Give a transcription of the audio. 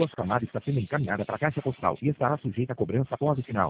Sua chamada está sendo encaminhada para a caixa postal e estará sujeita a cobrança após o final.